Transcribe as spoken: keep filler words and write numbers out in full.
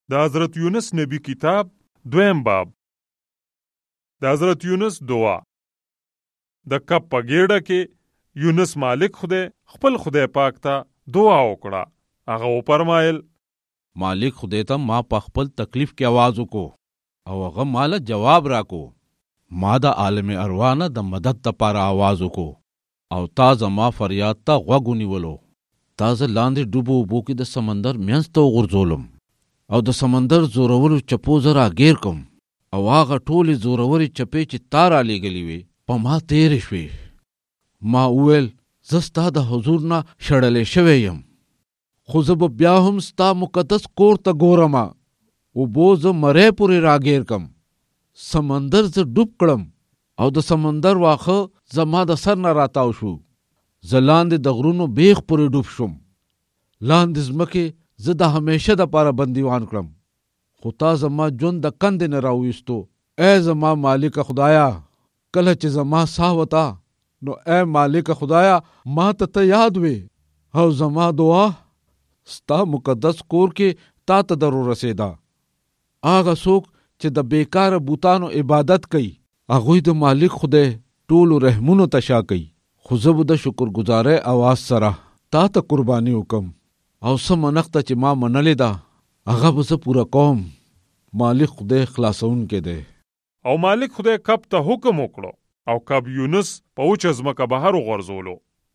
د حضرت یونس نبی کتاب دویم باب. د حضرت یونس دعا. د کب په ګېډه کې یونس مالک خدای خپل خدای پاک ته دعا وکړه. هغه وفرمایل: مالک خدای ته ما په خپل تکلیف کې आवाज وکړو او هغه مال جواب راکو. ما د عالم ارواح نه د مدد لپاره आवाज وکړو او تا زما فریاد ته غوږ ونیولو. تا زه لاندې ډوبو اوبو کې د سمندر منځ ته وغورځولم او د سمندر زورورو چپو زه راګیر کم او هغه ټولې زورورې چپې چې تا رالیږلې وې په ما تېرې شوې. ما وویل زه ستا د حضور نه شړلی شوی یم، خو زه به بیا هم ستا مقدس کور ته ګورم. اوبو زه مری پورې راګیر کم، سمندر زه ډوب کړم او د سمندر واښه زما د سر نه راتاو شو. زه لاندې د غرونو بیخ پورې ډوب شوم. لاندې ځمکې زه د همیشه دپاره بندیوان کړم، خو تا زما ژوند د کندې نه راویستو. ای زما مالک خدایا، کله چې زما ساه وته نو ای مالک خدایا ما ته ته یاد وې او زما دعا ستا مقدس کور کې تا ته در ورسېده. هغه څوک چې د بیکاره بوتانو عبادت کوي هغوی د مالک خدای ټولو رحمونو ته شا کوي. خو زه به د شکرګزارۍ اواز سره تا ته قرباني وکم او څه منښته چې ما منلې ده هغه به زه پوره کوم. مالک خدای خلاصونکی دی. او مالک خدای کب ته حکم وکړو او کب یونس په وچه ځمکه بهر وغورځولو.